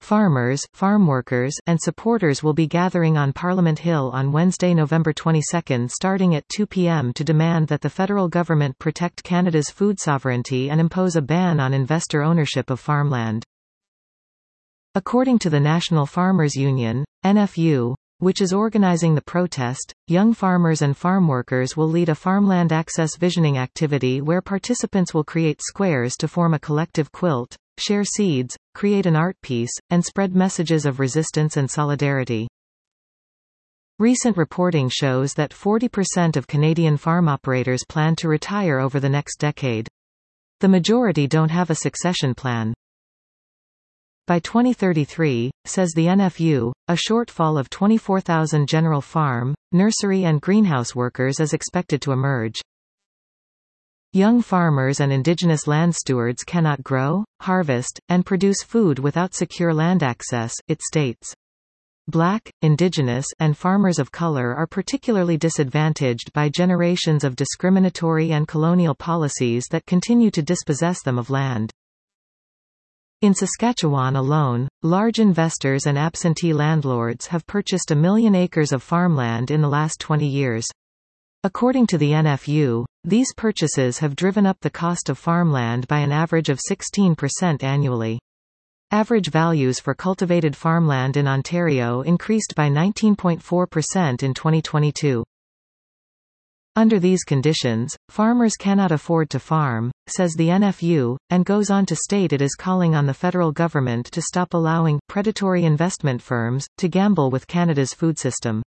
farmers, farmworkers, and supporters will be gathering on Parliament Hill on Wednesday, November 22 starting at 2 p.m. to demand that the federal government protect Canada's food sovereignty and impose a ban on investor ownership of farmland. According to the National Farmers Union, NFU, which is organizing the protest, young farmers and farm workers will lead a farmland access visioning activity where participants will create squares to form a collective quilt, share seeds, create an art piece, and spread messages of resistance and solidarity. Recent reporting shows that 40% of Canadian farm operators plan to retire over the next decade. The majority don't have a succession plan. By 2033, says the NFU, a shortfall of 24,000 general farm, nursery and greenhouse workers is expected to emerge. Young farmers and Indigenous land stewards cannot grow, harvest, and produce food without secure land access, it states. Black, Indigenous, and farmers of color are particularly disadvantaged by generations of discriminatory and colonial policies that continue to dispossess them of land. In Saskatchewan alone, large investors and absentee landlords have purchased 1 million acres of farmland in the last 20 years. According to the NFU, these purchases have driven up the cost of farmland by an average of 16% annually. Average values for cultivated farmland in Ontario increased by 19.4% in 2022. Under these conditions, farmers cannot afford to farm, says the NFU, and goes on to state it is calling on the federal government to stop allowing predatory investment firms to gamble with Canada's food system.